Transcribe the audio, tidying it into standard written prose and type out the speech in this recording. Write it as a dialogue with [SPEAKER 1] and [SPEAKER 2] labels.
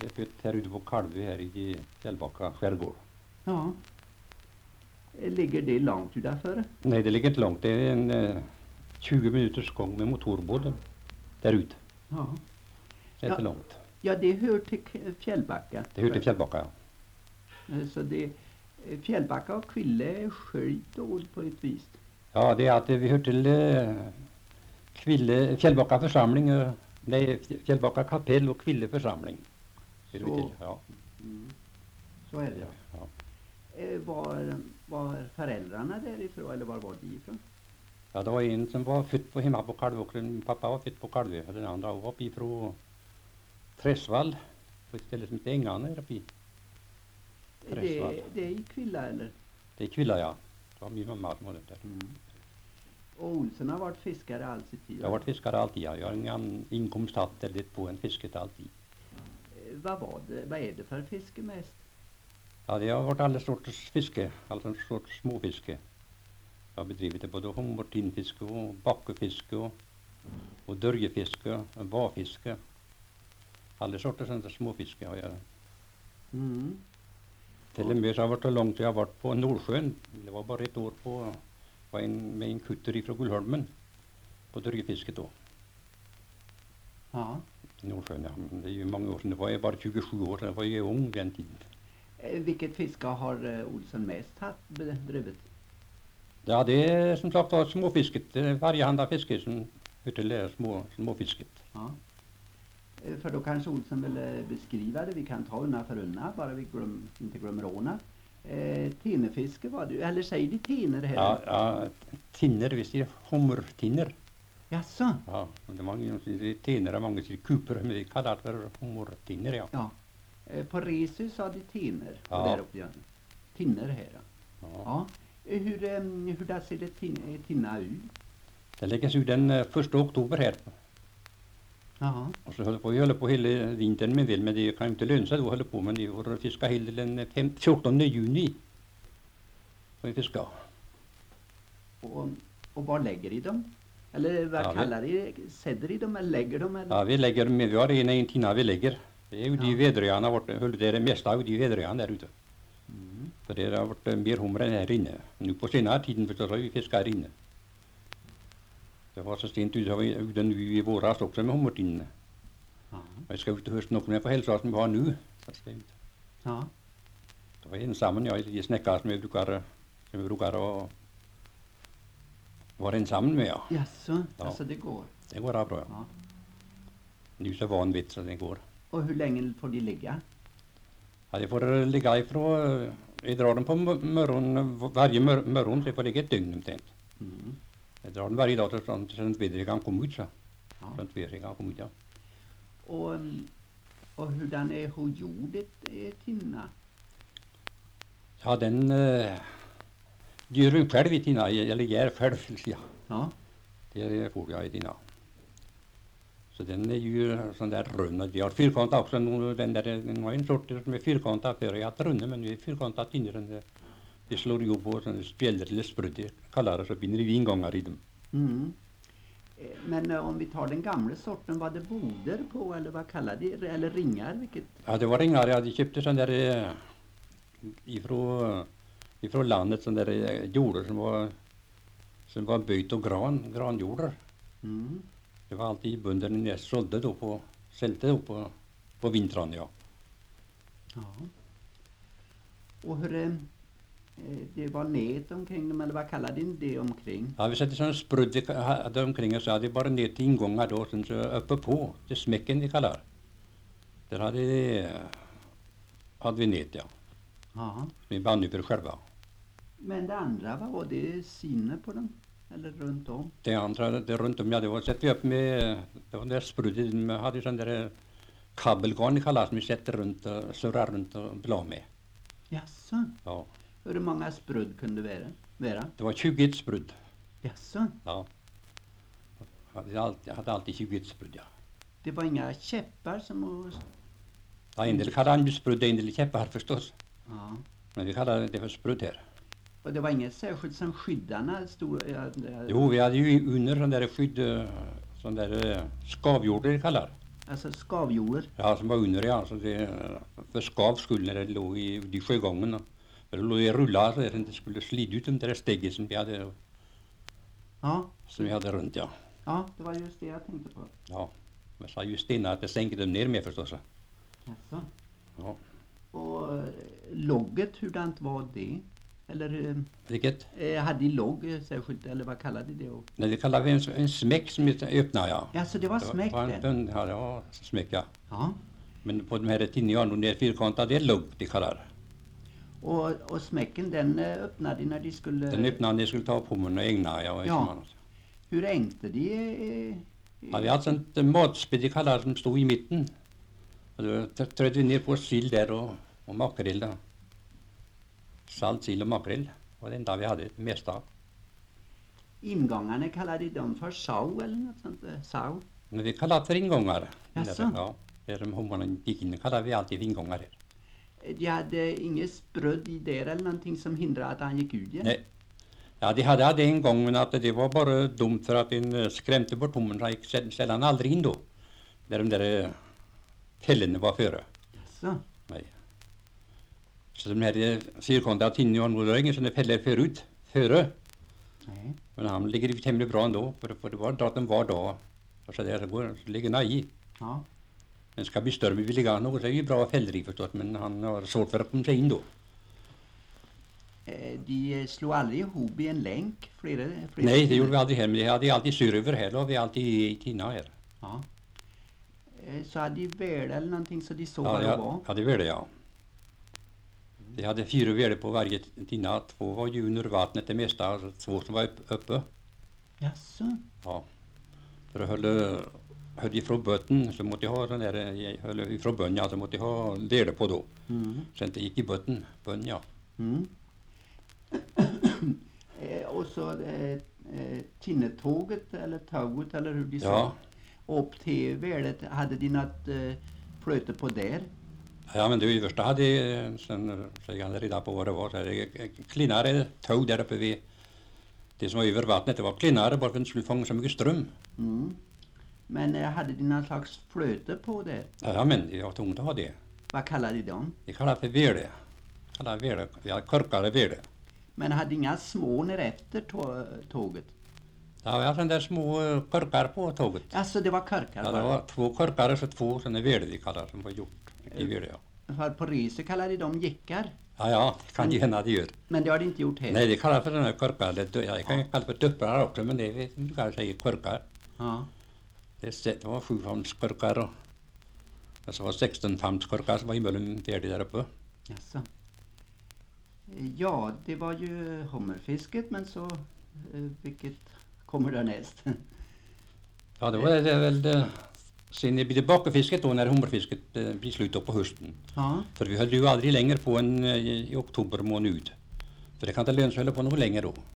[SPEAKER 1] är fött här ute på Kalvö här i Fjällbacka skärgård.
[SPEAKER 2] Ja. Ligger det långt utanför?
[SPEAKER 1] Nej, det ligger inte långt. Det är en 20 minuters gång med motorbåten där ute.
[SPEAKER 2] Ja.
[SPEAKER 1] Det är inte långt.
[SPEAKER 2] Ja, det hör till Fjällbacka.
[SPEAKER 1] Det hör till Fjällbacka, ja.
[SPEAKER 2] Så det Fjällbacka och Kville är skilt ord på ett vis.
[SPEAKER 1] Ja, det är att vi hör till Fjällbacka församling. Nej, Fjällbacka kapell och Kville församling.
[SPEAKER 2] Så,
[SPEAKER 1] ja.
[SPEAKER 2] Så är det.
[SPEAKER 1] Ja.
[SPEAKER 2] Var föräldrarna därifrån eller var de ifrån?
[SPEAKER 1] Ja, det var en som var född på hemma på Kalvö och min pappa var född på Kalvö. Och den andra var uppe ifrån Träsvall på ett ställe som heter Ängarna uppe i Träsvall.
[SPEAKER 2] Det är i Kvilla eller?
[SPEAKER 1] Det är Kvilla, ja. Det var min mamma som var där.
[SPEAKER 2] Och Olsson har varit fiskare all sin tid?
[SPEAKER 1] Jag har varit fiskare alltid, ja. Jag har ingen inkomst haft eller på en fisket alltid.
[SPEAKER 2] Vad är det för fiske mest?
[SPEAKER 1] Ja, det har varit alla sorters fiske, alla sorters småfiske. Jag har bedrivit det både hummer, tinnfiske och backefiske och dörjefiske och vafiske. Alla sorters sådana småfiske har jag. Till och med så har jag varit så långt jag har varit på Nordsjön. Det var bara ett år med en kutter ifrån Gullholmen på dörjefisket då.
[SPEAKER 2] Ja.
[SPEAKER 1] I Nordsjön, ja. Men det är ju många år sedan. Det var ju bara 27 år sedan. Jag var ju ung den tiden.
[SPEAKER 2] Vilket fiske har Olsson mest haft bedrivet?
[SPEAKER 1] Ja, det är som sagt var småfisket. Det är varjehanda fiske som hör till det småfisket.
[SPEAKER 2] Ja. För då kanske Olsson vill beskriva det. Vi kan ta unna för unna, bara vi inte glömmer åna. Tinnerfiske var det, eller säger de tinner här?
[SPEAKER 1] Ja, tinner, vi säger hummertinner.
[SPEAKER 2] Jaså?
[SPEAKER 1] Ja, det är många som säger tinner och många säger kuper, men vi kallar det för hummertinner, ja.
[SPEAKER 2] Ja. På Resu sa de tinner,
[SPEAKER 1] ja.
[SPEAKER 2] Och där uppe igen. Tinner här,
[SPEAKER 1] ja.
[SPEAKER 2] Ja. Hur där ser det tinna ut?
[SPEAKER 1] Det läggs ut den 1 oktober här.
[SPEAKER 2] Jaha.
[SPEAKER 1] Och så håller på hela vintern med men det kan inte löna sig då hålla på, men det får fiska hela den 14 juni. Får vi fiska.
[SPEAKER 2] Och var lägger de dem? Eller vad kallar de? Sätter de dem eller lägger de? Eller?
[SPEAKER 1] Ja, vi lägger med. Vi har en tinna vi lägger. Det är ju de vedröjarna det är det mesta av de vedröjarna där ute. För det har varit mer hummer än här inne. Nu på senare tiden förstås har vi fiskat här inne. Det var så sent ut, har vi ute nu i våras också med hummertinne. Jag ska ut i hösten också med på hälsa som vi har nu.
[SPEAKER 2] Ja.
[SPEAKER 1] Det var ensam, jag i snäckar som vi brukar och var ensam med, ja.
[SPEAKER 2] Jaså, ja. Alltså det går?
[SPEAKER 1] Det går bra, ja. Nu så van vid så det går.
[SPEAKER 2] Och hur länge får de ligga?
[SPEAKER 1] Ja, det får ligga ifrån, vi drar dem på varje morgon, så det får ligga ett dygn omtänt. Jag drar den varje dag så att vidare kan komma ut så.
[SPEAKER 2] Ja.
[SPEAKER 1] Så att vidare kan komma ut, ja.
[SPEAKER 2] Och hurdan är jordet tinna?
[SPEAKER 1] Ja, den gör du själv i tinna, eller gör själv, ja.
[SPEAKER 2] Ja.
[SPEAKER 1] Det får jag i tinna. Så den är ju sån där rund. Vi har fyrkanta också, den var en sort som är fyrkanta för jag har runnen, men vi är fyrkanta tinner. Det slår ihop på sådana spjälder eller sprudd, kallar det, så binder vi ingångar i dem.
[SPEAKER 2] Men om vi tar den gamla sorten, var det boder på eller vad kallar det, eller ringar? Vilket?
[SPEAKER 1] Ja, det var ringar. Jag hade köpt sån där ifrån landet, sån där jordar som var böjt och granjordar. Det var alltid bönderna när sålde då sälte på vintern, ja.
[SPEAKER 2] Ja. Och hur det var nät omkring dem, eller vad kallade ni det omkring?
[SPEAKER 1] Ja, vi satte sån sprudd hade omkring oss, hade bara ner till ingångar då, sen så uppe på, det smäcken vi kallar. Där hade vi nät, ja.
[SPEAKER 2] Ja.
[SPEAKER 1] Vi band för själva.
[SPEAKER 2] Men det andra, vad var det sinne på dem? Eller runt om?
[SPEAKER 1] Det andra, det runt om, ja, det var sätter vi upp med, det var där spruddet, vi hade sån där kabelgarn i kallar som vi sätter runt och surrar runt och blå med.
[SPEAKER 2] Jaså?
[SPEAKER 1] Ja.
[SPEAKER 2] Hur många sprudd kunde det vara?
[SPEAKER 1] Det var 21 sprudd.
[SPEAKER 2] Jaså?
[SPEAKER 1] Ja. Jag hade alltid 21 sprudd, ja.
[SPEAKER 2] Det var inga käppar som...
[SPEAKER 1] Ja, en del kallade sprudd, en del käppar förstås.
[SPEAKER 2] Ja.
[SPEAKER 1] Men vi kallade det för sprudd här.
[SPEAKER 2] Och det var inget särskilt som skyddarna stod...
[SPEAKER 1] Jo, vi hade ju under sån där skydd, sån där skavjordar kallar.
[SPEAKER 2] Alltså skavjordar.
[SPEAKER 1] Ja, som var under, ja. Så det, för skav skulle när det låg i sjögången. För det låg i rullar så att det inte skulle slida ut de där stegen som vi hade runt, ja.
[SPEAKER 2] Ja, det var just det jag tänkte på.
[SPEAKER 1] Ja, men sa just innan att det sänkte dem ner med förstås.
[SPEAKER 2] Jaså.
[SPEAKER 1] Ja.
[SPEAKER 2] Och logget, hurdant var det? Eller
[SPEAKER 1] Vilket?
[SPEAKER 2] hade de logg särskilt, eller vad kallade de det?
[SPEAKER 1] Nej, det kallade vi en smäck som öppnade, ja.
[SPEAKER 2] Ja, så det var smäck
[SPEAKER 1] det var
[SPEAKER 2] det?
[SPEAKER 1] Ja, smäck, ja.
[SPEAKER 2] Ja.
[SPEAKER 1] Men på de här tidningarna, det är fyrkantade, det är lugg de kallar.
[SPEAKER 2] Och smäcken den öppnade när de skulle...
[SPEAKER 1] Den öppnade när de skulle ta på munnen och ägna, ja.
[SPEAKER 2] Ja. Hur ägte de?
[SPEAKER 1] Ja, vi hade ett matspel de kallar som stod i mitten. Och då trädde vi ner på sill där och makrill då. Salt, sill och makrill. Och det enda vi hade, det mesta.
[SPEAKER 2] Ingångarna kallade de dem för sau eller något sånt där? Sau?
[SPEAKER 1] Men vi kallade det för ingångar.
[SPEAKER 2] Jaså?
[SPEAKER 1] Ja, där de hummarna gick in kallade vi alltid för ingångar.
[SPEAKER 2] De hade inget spröd i där eller någonting som hindrade att han gick ut igen?
[SPEAKER 1] Nej. Ja, de hade en gång, men att det var bara dumt för att en skrämte bort hummen. Han gick sällan aldrig in då. Där de där fällorna var före.
[SPEAKER 2] Jaså?
[SPEAKER 1] Nej. Så de här fyrkantade tidningarna, det var ingen sån där fällor förut. Före.
[SPEAKER 2] Nej.
[SPEAKER 1] Men han ligger ju tämligen bra ändå. För det var datum var dag. Och så där så ligger han i.
[SPEAKER 2] Ja.
[SPEAKER 1] Den ska bli större, vi vill ligga något, så är ju bra fällor i förstås. Men han har svårt för att komma sig in då.
[SPEAKER 2] De slog aldrig ihop i en länk? Flera
[SPEAKER 1] Nej, det gjorde vi aldrig här. Men det hade alltid syr över här. Då har vi alltid i tina här.
[SPEAKER 2] Ja. Så hade de värde eller någonting så de såg
[SPEAKER 1] Ja,
[SPEAKER 2] vad det var?
[SPEAKER 1] Ja, det var det, ja. Vi hade 4 värde på varje tina. 2 var ju under vattnet det mesta. Alltså 2 som var uppe.
[SPEAKER 2] Jaså?
[SPEAKER 1] Ja. För att höll ifrån botten så måtte jag ha den där, höll ifrån bön, ja, så måtte jag ha lerde på då. Så inte gick i botten, bön, ja.
[SPEAKER 2] Och så tinnetåget eller tåget eller hur de sa.
[SPEAKER 1] Ja.
[SPEAKER 2] Upp till värdet, hade de något flöte på där?
[SPEAKER 1] Ja, men det översta hade sen så jag hade reda på vad det var. Så det klinare tåg där uppe vid det som var över vattnet. Det var klinare bara för att det inte skulle fånga så mycket ström.
[SPEAKER 2] Men hade de någon slags flöte på det?
[SPEAKER 1] Ja, men jag tog inte ha det.
[SPEAKER 2] Vad kallade de dem?
[SPEAKER 1] Det kallar för värde. Vi hade korkade värde.
[SPEAKER 2] Men hade inga små ner efter tåget?
[SPEAKER 1] Ja, vi hade sådana där små korkar på tåget.
[SPEAKER 2] Alltså det var korkar?
[SPEAKER 1] Ja, det var 2 korkar så 2 sådana värde vi kallar som var gjort i värde, ja.
[SPEAKER 2] För på resor kallade de dem gickar?
[SPEAKER 1] Ja, kan ju hända det gör.
[SPEAKER 2] Men det har de inte gjort här?
[SPEAKER 1] Nej, det kallar för den här korkar. Jag kan kalla för dupprar också, men det är vi kan säga korkar.
[SPEAKER 2] Ja.
[SPEAKER 1] Det var 7-famnskorkar och så var 16-famnskorkar som var i mullen färdig där uppe.
[SPEAKER 2] Jaså. Ja, det var ju hummerfisket, men så vilket kommer därnäst?
[SPEAKER 1] Ja, det var det väl det. Sen blir det bakefisket då när hummerfisket blir slut på hösten.
[SPEAKER 2] Ja.
[SPEAKER 1] För vi höll ju aldrig längre på än i oktober månad ut. För det kan inte löna sig att hålla på något längre då.